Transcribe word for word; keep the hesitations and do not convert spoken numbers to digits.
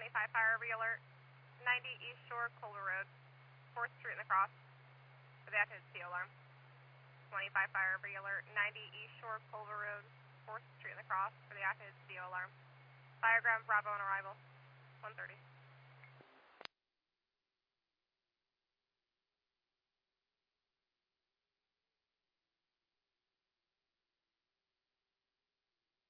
twenty-five fire alert, ninety East Shore, Culver Road, fourth Street in the Cross, for the active C O alarm. twenty-five fire alert, ninety East Shore, Culver Road, fourth Street in the Cross, for the active C O alarm. Fireground Bravo on arrival, one thirty.